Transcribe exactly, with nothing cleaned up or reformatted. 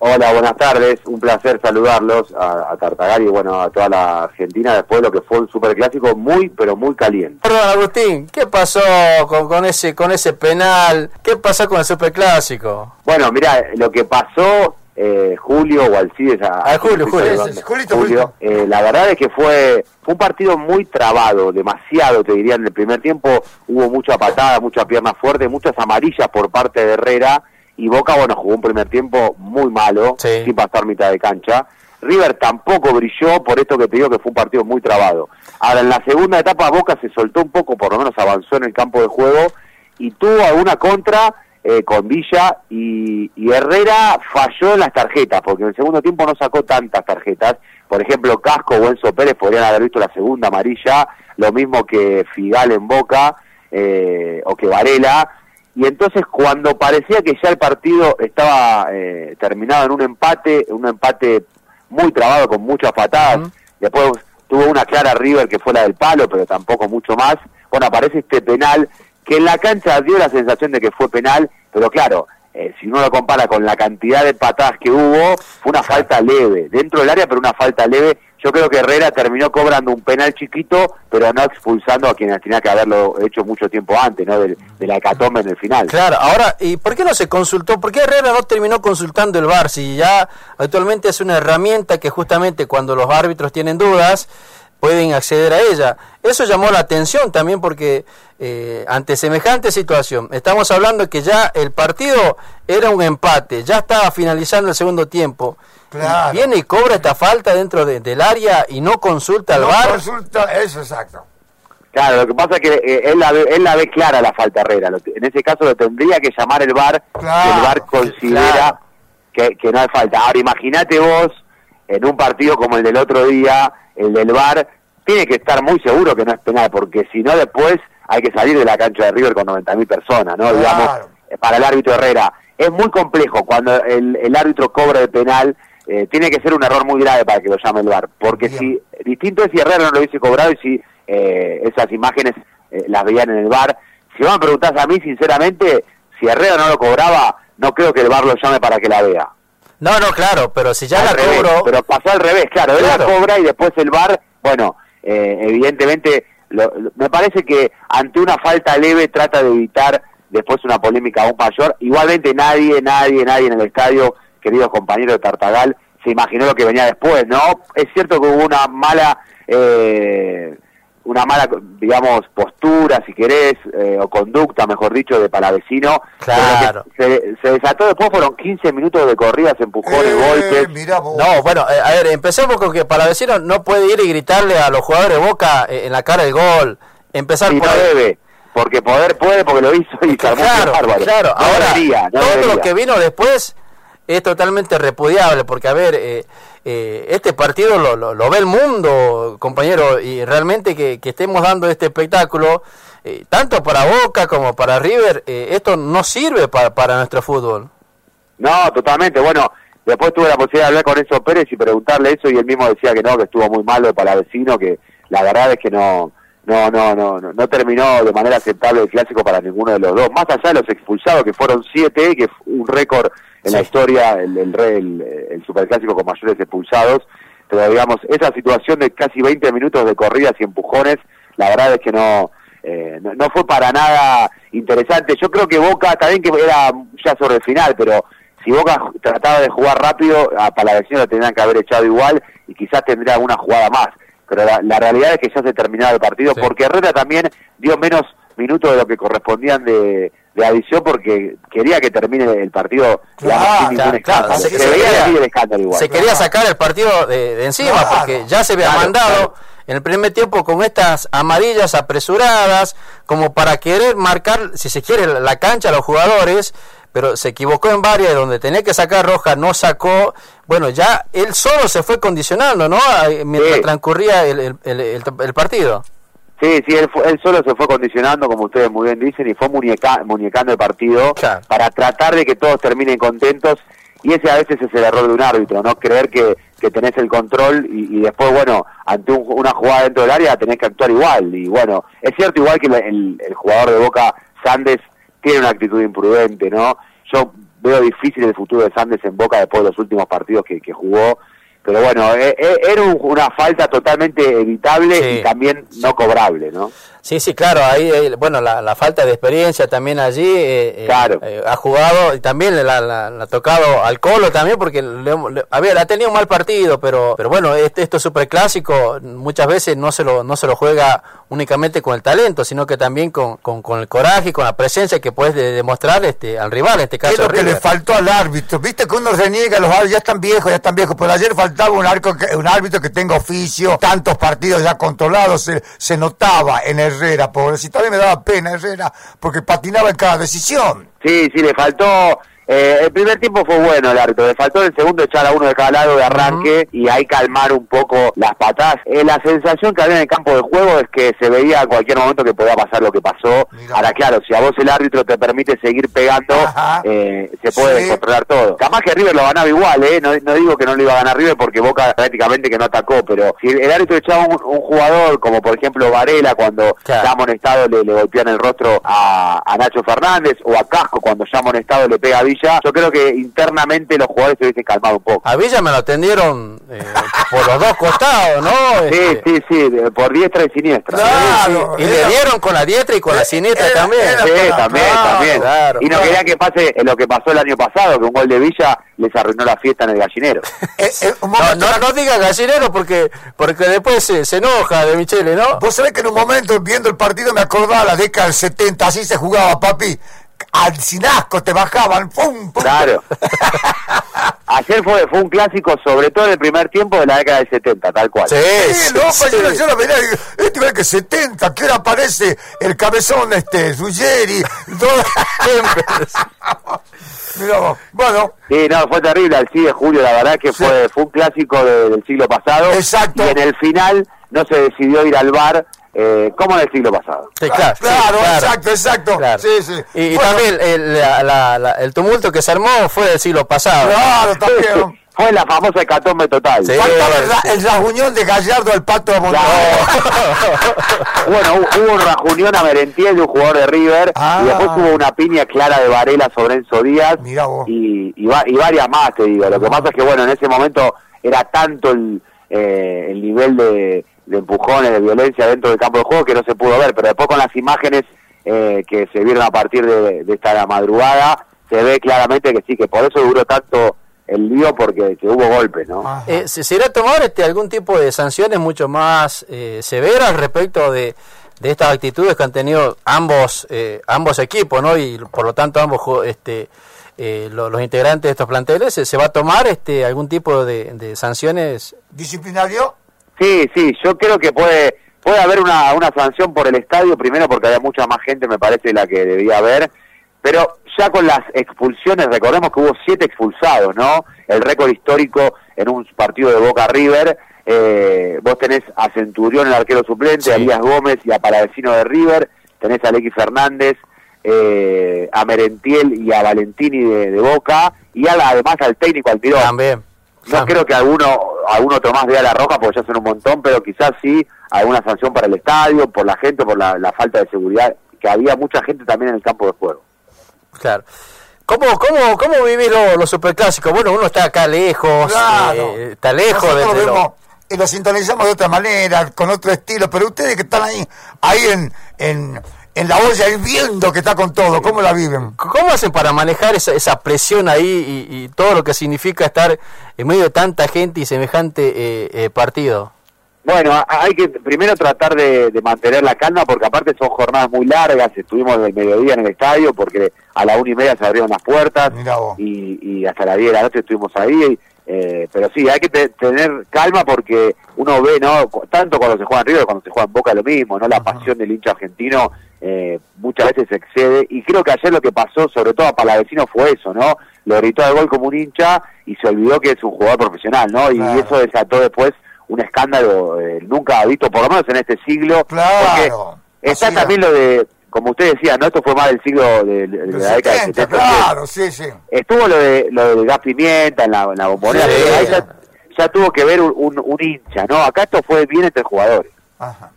Hola, buenas tardes, un placer saludarlos a, a Tartagal y bueno, a toda la Argentina después de lo que fue un superclásico muy, pero muy caliente. Perdón, Agustín, ¿qué pasó con, con ese con ese penal? ¿Qué pasó con el superclásico? Bueno, mirá, lo que pasó, eh, Julio o Alcides... A, a Julio, Julio. Sí, Julito, Julio eh, la verdad es que fue, fue un partido muy trabado, demasiado, te diría, en el primer tiempo hubo mucha patada, mucha pierna fuerte, muchas amarillas por parte de Herrera, y Boca, bueno, jugó un primer tiempo muy malo, sí, sin pasar mitad de cancha. River tampoco brilló, por esto que te digo que fue un partido muy trabado. Ahora, en la segunda etapa Boca se soltó un poco, por lo menos avanzó en el campo de juego, y tuvo alguna contra eh, con Villa, y, y Herrera falló en las tarjetas, porque en el segundo tiempo no sacó tantas tarjetas. Por ejemplo, Casco o Enzo Pérez podrían haber visto la segunda amarilla, lo mismo que Figal en Boca, eh, o que Varela. Y entonces cuando parecía que ya el partido estaba eh, terminado en un empate, un empate muy trabado con muchas patadas, uh-huh. Después tuvo una clara River que fue la del palo, pero tampoco mucho más. Bueno, aparece este penal que en la cancha dio la sensación de que fue penal, pero claro, eh, si uno lo compara con la cantidad de patadas que hubo, fue una falta leve, dentro del área, pero una falta leve. Yo creo que Herrera terminó cobrando un penal chiquito, pero no expulsando a quienes tenía que haberlo hecho mucho tiempo antes, ¿no? De, de la hecatombe en el final. Claro, ahora, ¿y por qué no se consultó? ¿Por qué Herrera no terminó consultando el V A R? Si ya actualmente es una herramienta que justamente cuando los árbitros tienen dudas, pueden acceder a ella. Eso llamó la atención también porque eh, ante semejante situación, estamos hablando que ya el partido era un empate, ya estaba finalizando el segundo tiempo. Claro. Viene y cobra esta falta dentro de, del área y no consulta al no V A R. No consulta, eso exacto. Claro, lo que pasa es que eh, él, la ve, él la ve clara la falta Herrera. Lo, en ese caso lo tendría que llamar el V A R, claro, que el V A R considera claro. que, que no hay falta. Ahora imagínate vos, en un partido como el del otro día, el del V A R, tiene que estar muy seguro que no es penal, porque si no después hay que salir de la cancha de River con noventa mil personas, ¿no? Claro. Digamos, para el árbitro Herrera. Es muy complejo cuando el, el árbitro cobra el penal. Eh, tiene que ser un error muy grave para que lo llame el V A R, porque bien. Si distinto es si Herrera no lo hubiese cobrado y si eh, esas imágenes eh, las veían en el V A R. Si vos me preguntás a mí, sinceramente, si Herrera no lo cobraba, no creo que el V A R lo llame para que la vea. No, no, claro, pero si ya al la revés, cobró... Pero pasó al revés, claro, claro. Él la cobra y después el V A R, bueno, eh, evidentemente, lo, lo, me parece que ante una falta leve trata de evitar después una polémica aún mayor. Igualmente nadie, nadie, nadie en el estadio, queridos compañeros de Tartagal, se imaginó lo que venía después, ¿no? Es cierto que hubo una mala, eh, una mala, digamos, postura, si querés, eh, o conducta, mejor dicho, de Palavecino. Claro. Se, se desató después, fueron quince minutos de corridas, empujones, eh, golpes. Mirá vos. No, bueno, eh, a ver, empecemos con que Palavecino no puede ir y gritarle a los jugadores de Boca eh, en la cara el gol. Empezar sí, por no ahí. debe. Porque poder puede, porque lo hizo y se armó claro, bárbaro. Claro, no ahora, debería, no todo debería. lo que vino después es totalmente repudiable, porque, a ver, eh, eh, este partido lo, lo, lo ve el mundo, compañero, y realmente que, que estemos dando este espectáculo, eh, tanto para Boca como para River, eh, esto no sirve para, para nuestro fútbol. No, totalmente, bueno, después tuve la posibilidad de hablar con Enzo Pérez y preguntarle eso, y él mismo decía que no, que estuvo muy malo de Palavecino, que la verdad es que no... No, no, no, no, no terminó de manera aceptable el clásico para ninguno de los dos. Más allá de los expulsados, que fueron siete, que fue un récord en sí. la historia, el, el, el, el superclásico con mayores expulsados. Pero digamos, esa situación de casi veinte minutos de corridas y empujones, la verdad es que no, eh, no, no fue para nada interesante. Yo creo que Boca, también que era ya sobre el final, pero si Boca trataba de jugar rápido, a Palavecino lo tendrían que haber echado igual y quizás tendría alguna jugada más. Pero la, la realidad es que ya se terminaba el partido, sí. porque Herrera también dio menos minutos de lo que correspondían de, de adición, porque quería que termine el partido claro, sin ningún claro, claro. Se, se, se, veía quería, el escándalo igual. Se quería sacar el partido de, de encima, claro, porque ya se había claro, mandado claro. en el primer tiempo con estas amarillas apresuradas, como para querer marcar, si se quiere, la cancha a los jugadores, pero se equivocó en varias, donde tenía que sacar roja, no sacó. Bueno, ya él solo se fue condicionando, ¿no? Mientras sí. transcurría el, el, el, el, el partido. Sí, sí, él, fue, él solo se fue condicionando, como ustedes muy bien dicen, y fue muñeca, muñecando el partido claro. para tratar de que todos terminen contentos, y ese a veces es el error de un árbitro, ¿no? Creer que, que tenés el control y, y después, bueno, ante un, una jugada dentro del área tenés que actuar igual, y bueno, es cierto igual que el, el, el jugador de Boca, Sandes, tiene una actitud imprudente, ¿no? Yo veo difícil el futuro de Sandes en Boca después de los últimos partidos que, que jugó. Pero bueno, eh, eh, era un, una falta totalmente evitable sí. y también no cobrable, ¿no? Sí, sí, claro, ahí, eh, bueno, la, la falta de experiencia también allí, eh, claro. eh, ha jugado y también le ha tocado al Colo también porque le, le, a ver, ha tenido un mal partido, pero pero bueno, este, esto superclásico muchas veces no se lo no se lo juega únicamente con el talento, sino que también con, con, con el coraje y con la presencia que puedes de, demostrar este al rival, en este caso. Es lo River. que le faltó al árbitro, viste que uno reniega, los árbitros ya están viejos, ya están viejos, pero ayer faltaba un, arco que, un árbitro que tenga oficio, tantos partidos ya controlados, se, se notaba en Herrera, pobrecito. A mí me daba pena Herrera porque patinaba en cada decisión. Sí, sí, le faltó. Eh, el primer tiempo fue bueno el árbitro, le faltó el segundo echar a uno de cada lado de arranque uh-huh. y ahí calmar un poco las patadas. Eh, la sensación que había en el campo de juego es que se veía a cualquier momento que podía pasar lo que pasó. Mirá. Ahora claro, si a vos el árbitro te permite seguir pegando, eh, se puede sí. controlar todo. Capaz que River lo ganaba igual, eh no, no digo que no lo iba a ganar River porque Boca prácticamente que no atacó, pero si el árbitro echaba un, un jugador como por ejemplo Varela cuando claro. ya amonestado le, le golpea en el rostro a, a Nacho Fernández, o a Casco cuando ya amonestado le pega a Villa, yo creo que internamente los jugadores se hubiesen calmado un poco. A Villa me lo atendieron eh, por los dos costados, ¿no? Sí, este... sí, sí, por diestra y siniestra. Claro, sí, sí. Y era... le dieron con la diestra y con era, la siniestra era, también. Era, sí, para... también, claro, también. Claro, y no claro. quería que pase lo que pasó el año pasado, que un gol de Villa les arruinó la fiesta en el gallinero. eh, eh, no, no, no diga gallinero porque porque después se, se enoja de Michele, ¿no? Vos sabés que en un momento viendo el partido me acordaba la década del setenta, así se jugaba, papi. Al sinasco te bajaban, pum, pum. Claro. Ayer fue, fue un clásico, sobre todo en el primer tiempo de la década del setenta, tal cual. Sí, sí, no, sí. Yo, yo lo veía, este ve que setenta, que ahora aparece el cabezón este, Ruggeri, Mirá vos, bueno. Sí, no, fue terrible el seis de julio, la verdad que sí. fue, fue un clásico de, del siglo pasado. Exacto. Y en el final no se decidió ir al V A R, eh, como en el siglo pasado. Sí, claro, claro, sí, claro. exacto, exacto. Claro. Sí, sí. Y, y bueno. también el, la, la, la, el tumulto que se armó fue del siglo pasado. Claro, también. Fue la famosa hecatombe total. Sí, Faltaba el, el rajuñón de Gallardo al Pato de Montevideo. Bueno, hubo un rajuñón a Merentiel de un jugador de River, ah. y después hubo una piña clara de Varela sobre Enzo Díaz, y, y, y varias más, te digo. Lo que pasa es que, bueno, en ese momento era tanto el, eh, el nivel de, de empujones, de violencia dentro del campo de juego que no se pudo ver, pero después con las imágenes eh, que se vieron a partir de, de esta madrugada, se ve claramente que sí, que por eso duró tanto el lío, porque que hubo golpes, ¿no? Eh, ¿Se irá a tomar este, algún tipo de sanciones mucho más eh, severas respecto de, de estas actitudes que han tenido ambos eh, ambos equipos, ¿no? Y por lo tanto ambos este eh, los, los integrantes de estos planteles, ¿se, se va a tomar este algún tipo de, de sanciones? ¿Disciplinario? Sí, sí, yo creo que puede puede haber una, una sanción por el estadio, primero porque había mucha más gente, me parece, de la que debía haber, pero ya con las expulsiones, recordemos que hubo siete expulsados, ¿no? El récord histórico en un partido de Boca River. Eh, vos tenés a Centurión, el arquero suplente, sí. a Elías Gómez y a Palavecino de River, tenés a Alexis Fernández, eh, a Merentiel y a Valentini de, de Boca, y a la, además al técnico Almirón. También. No También. Creo que alguno, alguno otro más vea la roja, porque ya son un montón, pero quizás sí alguna sanción para el estadio, por la gente, por la, la falta de seguridad, que había mucha gente también en el campo de juego. Claro. ¿Cómo, cómo, cómo vivís los lo superclásicos? Bueno, uno está acá lejos, claro. eh, está lejos. Nosotros de, lo vemos, lo... y lo sintonizamos de otra manera, con otro estilo, pero ustedes que están ahí, ahí en, en, en la olla hirviendo que está con todo, ¿cómo la viven? ¿Cómo hacen para manejar esa, esa presión ahí y, y todo lo que significa estar en medio de tanta gente y semejante eh, eh, partido? Bueno, hay que primero tratar de, de mantener la calma, porque aparte son jornadas muy largas. Estuvimos del mediodía en el estadio porque a la una y media se abrieron las puertas y, y hasta las diez de la noche estuvimos ahí, eh, pero sí, hay que te, tener calma, porque uno ve, ¿no? Tanto cuando se juega en River, cuando se juega en Boca, lo mismo, ¿no? La uh-huh. pasión del hincha argentino eh, muchas veces se excede, y creo que ayer lo que pasó, sobre todo a Palavecino, fue eso, ¿no? Lo gritó al gol como un hincha y se olvidó que es un jugador profesional, ¿no? Y claro. eso desató después un escándalo eh, nunca visto, por lo menos en este siglo. Claro. Está Así también no. lo de, como usted decía, no, esto fue más del siglo de, de, de la década de setenta. Claro, sí, sí. Estuvo lo de lo del gas pimienta en la, en la bombonera, sí, ahí ya, ya tuvo que ver un, un, un hincha, ¿no? Acá esto fue bien entre jugadores. Ajá.